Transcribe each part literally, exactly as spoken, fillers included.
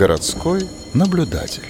Городской наблюдатель.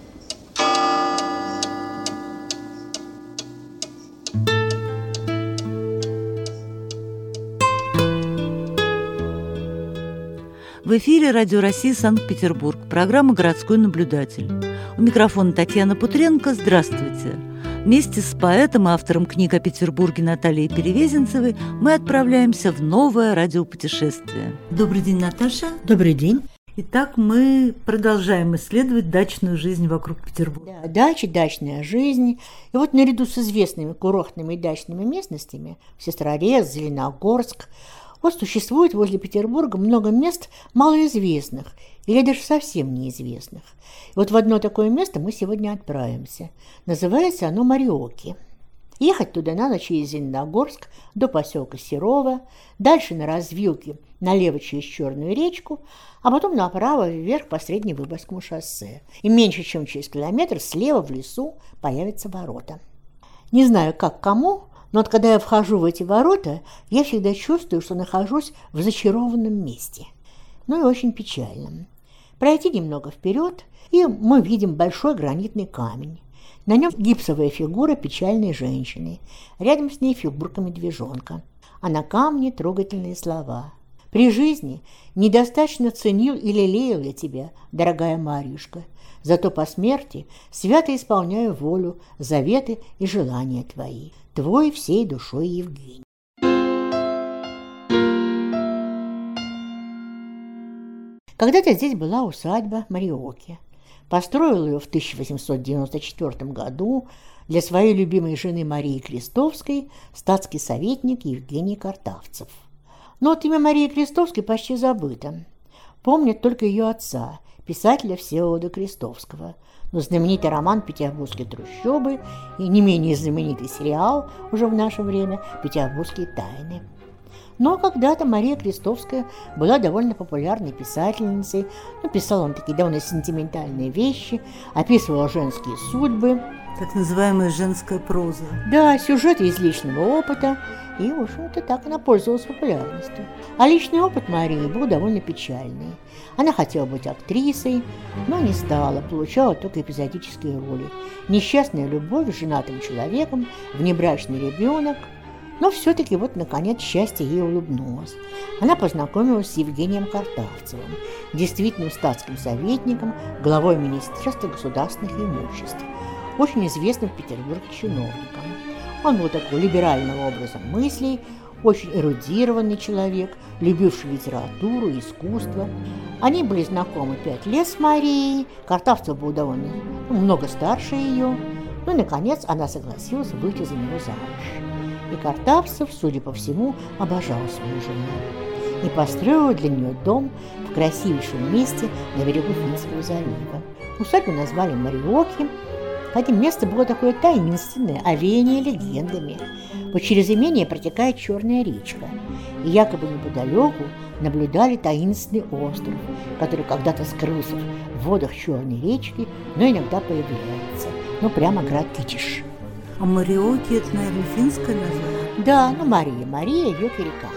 В эфире Радио России Санкт-Петербург, программа «Городской наблюдатель». У микрофона Татьяна Путренко. Здравствуйте. Вместе с поэтом и автором книг о Петербурге Натальей Перевезенцевой мы отправляемся в новое радиопутешествие. Добрый день, Наташа. Добрый день. Итак, мы продолжаем исследовать дачную жизнь вокруг Петербурга. Да, дача, дачная жизнь. И вот наряду с известными курортными и дачными местностями – Сестрорецк, Зеленогорск – вот существует возле Петербурга много мест малоизвестных или даже совсем неизвестных. И вот в одно такое место мы сегодня отправимся. Называется оно Мариоки. Ехать туда надо через Зеленогорск до поселка Серово, дальше на развилке налево через Черную речку, а потом направо вверх по Средневыборгскому шоссе. И меньше чем через километр слева в лесу появятся ворота. Не знаю, как кому, но вот когда я вхожу в эти ворота, я всегда чувствую, что нахожусь в зачарованном месте. Ну и очень печальном. Пройти немного вперед, и мы видим большой гранитный камень. На нем гипсовая фигура печальной женщины. Рядом с ней фигурка медвежонка. А на камне трогательные слова. «При жизни недостаточно ценил и лелеял я тебя, дорогая Марьюшка. Зато по смерти свято исполняю волю, заветы и желания твои. Твой всей душой Евгений». Когда-то здесь была усадьба Мариоки. Построил ее в тысяча восемьсот девяносто четвёртом году для своей любимой жены Марии Крестовской статский советник Евгений Картавцев. Но вот имя Марии Крестовской почти забыто. Помнят только ее отца, писателя Всеволода Крестовского. Но знаменитый роман «Петербургские трущобы» и не менее знаменитый сериал уже в наше время «Петербургские тайны». Но когда-то Мария Крестовская была довольно популярной писательницей. Ну, писала он такие довольно сентиментальные вещи, описывала женские судьбы. Так называемая женская проза. Да, сюжеты из личного опыта. И, в общем-то, так она пользовалась популярностью. А личный опыт Марии был довольно печальный. Она хотела быть актрисой, но не стала, получала только эпизодические роли. Несчастная любовь с женатым человеком, внебрачный ребенок. Но все-таки вот, наконец, счастье ей улыбнулось. Она познакомилась с Евгением Картавцевым, действительным статским советником, главой Министерства государственных имуществ, очень известным в Петербурге чиновником. Он был такой либерального образа мыслей, очень эрудированный человек, любивший литературу и искусство. Они были знакомы пять лет с Марией, Картавцев был довольно ну, много старше ее, ну и, наконец, она согласилась выйти за него замуж. И Картавцев, судя по всему, обожал свою жену и построил для нее дом в красивейшем месте на берегу Финского залива. Усадьбу назвали Мариоки, хотя место было такое таинственное, овеянное легендами. Вот через имение протекает Черная речка, и якобы неподалеку наблюдали таинственный остров, который когда-то скрылся в водах Черной речки, но иногда появляется, ну прямо град Китиш. А Мариоки – это, наверное, финское название? Да, ну Мария, Мария, Йоки, река.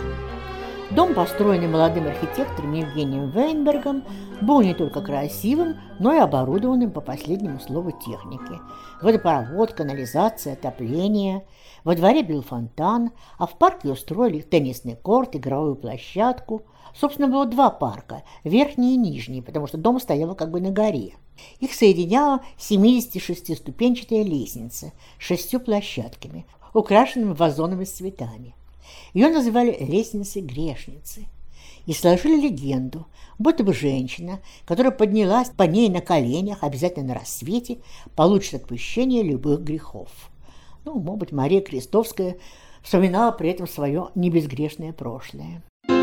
Дом, построенный молодым архитектором Евгением Вейнбергом, был не только красивым, но и оборудованным по последнему слову техники. Водопровод, канализация, отопление. Во дворе бил фонтан, а в парке устроили теннисный корт, игровую площадку. Собственно, было два парка – верхний и нижний, потому что дом стоял как бы на горе. Их соединяла семидесятишестиступенчатая лестница с шестью площадками, украшенными вазонами с цветами. Ее называли лестницей грешницы. И сложили легенду, будто бы женщина, которая поднялась по ней на коленях, обязательно на рассвете, получит отпущение любых грехов. Ну, может быть, Мария Крестовская вспоминала при этом свое небезгрешное прошлое.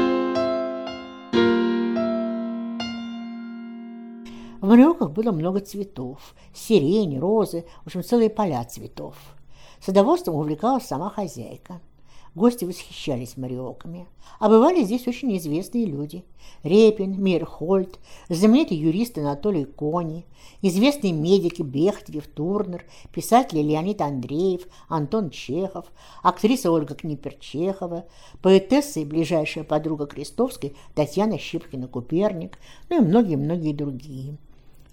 В Мариоках было много цветов, сирени, розы, в общем, целые поля цветов. Садоводством увлекалась сама хозяйка. Гости восхищались Мариоками. А бывали здесь очень известные люди. Репин, Мейерхольд, знаменитый юрист Анатолий Кони, известные медики Бехтерев, Турнер, писатели Леонид Андреев, Антон Чехов, актриса Ольга Книпер-Чехова, поэтесса и ближайшая подруга Крестовской Татьяна Щипкина-Куперник, ну и многие-многие другие.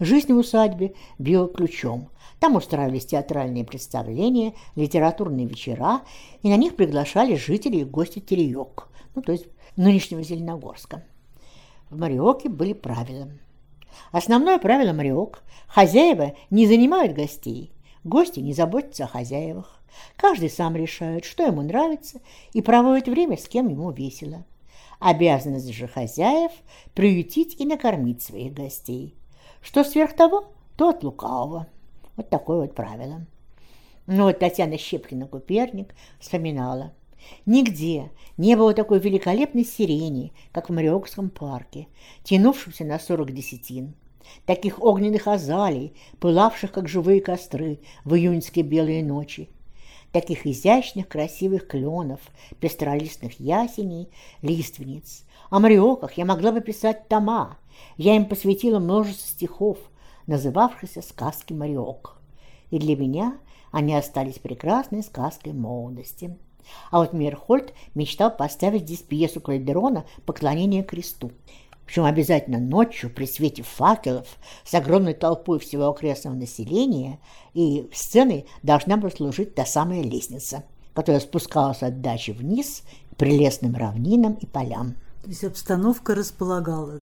Жизнь в усадьбе била ключом. Там устраивались театральные представления, литературные вечера, и на них приглашали жителей и гости Тереёк, ну, то есть нынешнего Зеленогорска. В Мариоке были правила. Основное правило Мариок – хозяева не занимают гостей, гости не заботятся о хозяевах. Каждый сам решает, что ему нравится, и проводит время, с кем ему весело. Обязанность же хозяев – приютить и накормить своих гостей. Что сверх того, то от лукавого. Вот такое вот правило. Ну вот Татьяна Щепкина-Куперник вспоминала. Нигде не было такой великолепной сирени, как в Мариокском парке, тянувшемся на сорок десятин. Таких огненных азалий, пылавших, как живые костры в июньские белые ночи. Таких изящных, красивых кленов, пестролистных ясеней, лиственниц. О Мариоках я могла бы писать тома. Я им посвятила множество стихов, называвшихся «Сказки Мариок». И для меня они остались прекрасной сказкой молодости. А вот Мейерхольд мечтал поставить здесь пьесу Кальдерона «Поклонение кресту». Причем обязательно ночью при свете факелов с огромной толпой всего окрестного населения, и сценой должна была служить та самая лестница, которая спускалась от дачи вниз к прелестным равнинам и полям. То есть обстановка располагала.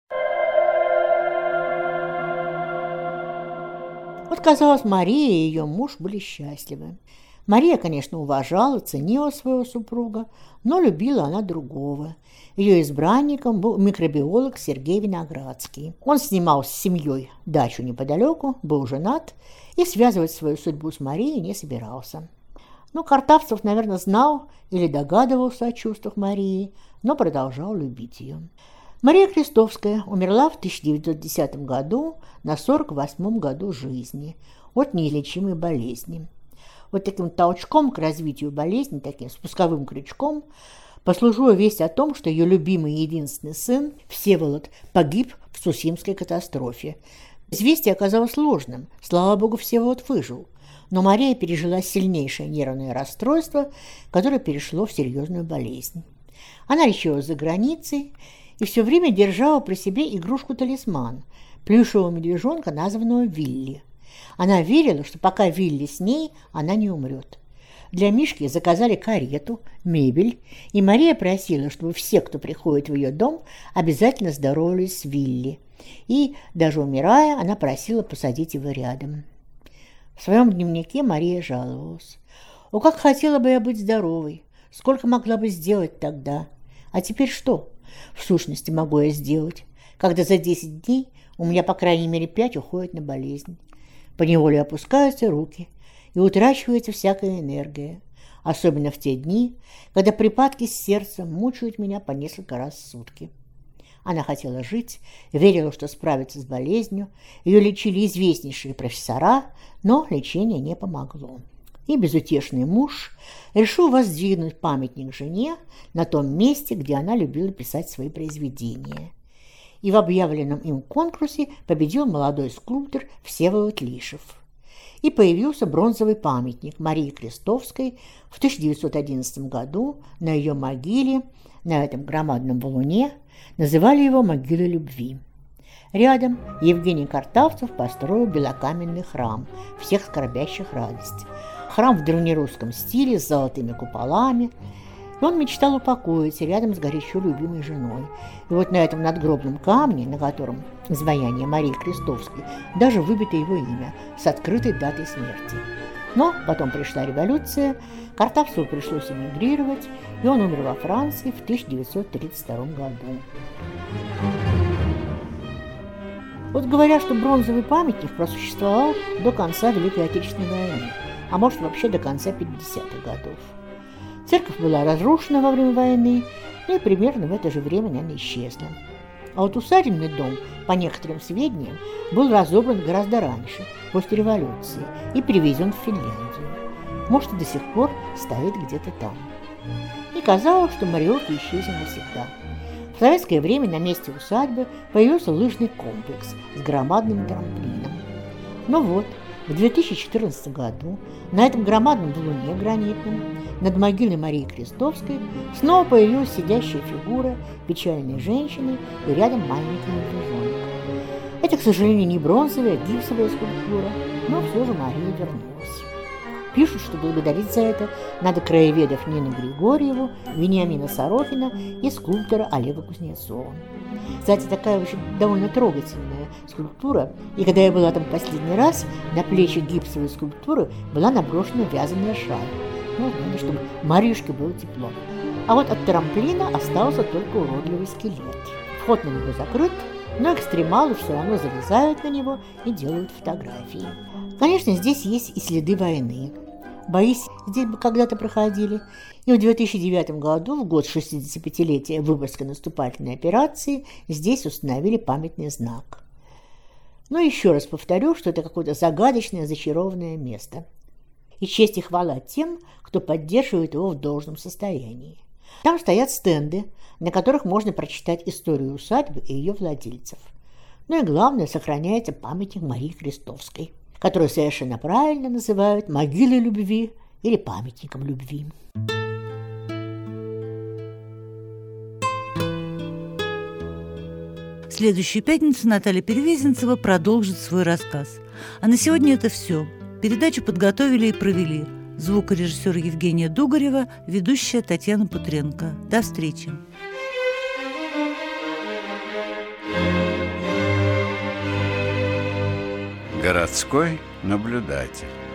Вот, казалось, Мария и ее муж были счастливы. Мария, конечно, уважала, ценила своего супруга, но любила она другого. Ее избранником был микробиолог Сергей Виноградский. Он снимал с семьей дачу неподалеку, был женат и связывать свою судьбу с Марией не собирался. Ну, Картавцев, наверное, знал или догадывался о чувствах Марии, но продолжал любить ее. Мария Крестовская умерла в тысяча девятьсот десятом году на сорок восьмом году жизни от неизлечимой болезни. Вот таким толчком к развитию болезни, таким спусковым крючком, послужила весть о том, что ее любимый и единственный сын, Всеволод, погиб в Сусимской катастрофе. Известие оказалось ложным, слава богу, Всеволод выжил, но Мария пережила сильнейшее нервное расстройство, которое перешло в серьезную болезнь. Она лечилась за границей и все время держала при себе игрушку-талисман, плюшевого медвежонка, названного Вилли. Она верила, что пока Вилли с ней, она не умрет. Для Мишки заказали карету, мебель, и Мария просила, чтобы все, кто приходит в ее дом, обязательно здоровались с Вилли. И, даже умирая, она просила посадить его рядом. В своем дневнике Мария жаловалась. «О, как хотела бы я быть здоровой! Сколько могла бы сделать тогда! А теперь что, в сущности, могу я сделать, когда за десять дней у меня, по крайней мере, пять уходит на болезнь? Поневоле опускаются руки, и утрачивается всякая энергия, особенно в те дни, когда припадки сердца мучают меня по несколько раз в сутки». Она хотела жить, верила, что справится с болезнью, ее лечили известнейшие профессора, но лечение не помогло. И безутешный муж решил воздвигнуть памятник жене на том месте, где она любила писать свои произведения. И в объявленном им конкурсе победил молодой скульптор Всеволод Лишев. И появился бронзовый памятник Марии Крестовской в тысяча девятьсот одиннадцатом году на ее могиле, на этом громадном валуне, называли его «Могилой любви». Рядом Евгений Картавцев построил белокаменный храм всех скорбящих радость. Храм в древнерусском стиле с золотыми куполами. И он мечтал упокоиться рядом с горячо любимой женой. И вот на этом надгробном камне, на котором изваяние Марии Крестовской, даже выбито его имя с открытой датой смерти. Но потом пришла революция, Картавцеву пришлось эмигрировать, и он умер во Франции в тысяча девятьсот тридцать втором году. Вот говорят, что бронзовый памятник просуществовал до конца Великой Отечественной войны, а может вообще до конца пятидесятых годов. Церковь была разрушена во время войны, ну и примерно в это же время, наверное, исчезла. А вот усадебный дом, по некоторым сведениям, был разобран гораздо раньше, после революции, и перевезен в Финляндию. Может, и до сих пор стоит где-то там. И казалось, что Мариоки исчезли навсегда. В советское время на месте усадьбы появился лыжный комплекс с громадным трамплином. Но вот, в две тысячи четырнадцатом году на этом громадном валуне гранитном над могилой Марии Крестовской снова появилась сидящая фигура печальной женщины и рядом маленький медвежонок. Это, к сожалению, не бронзовая, а гипсовая скульптура, но все же Мария вернулась. Пишут, что благодарить за это надо краеведов Нину Григорьеву, Вениамина Сорокина и скульптора Олега Кузнецова. Кстати, такая очень довольно трогательная скульптура. И когда я была там последний раз, на плечи гипсовой скульптуры была наброшена вязаная шаль. Ну, надо, чтобы Марьюшке было тепло. А вот от трамплина остался только уродливый скелет. Вход на него закрыт, но экстремалы все равно залезают на него и делают фотографии. Конечно, здесь есть и следы войны. Бои здесь бы когда-то проходили. И в две тысячи девятом году, в год шестидесятипятилетия Выборгской наступательной операции, здесь установили памятный знак. Но еще раз повторю, что это какое-то загадочное, зачарованное место. И честь и хвала тем, кто поддерживает его в должном состоянии. Там стоят стенды, на которых можно прочитать историю усадьбы и ее владельцев. Ну и главное, сохраняется памятник Марии Крестовской, которую совершенно правильно называют могилой любви или памятником любви. В следующую пятницу Наталья Перевезенцева продолжит свой рассказ. А на сегодня это все. Передачу подготовили и провели звукорежиссер Евгения Дугарева, ведущая Татьяна Путренко. До встречи. Городской наблюдатель.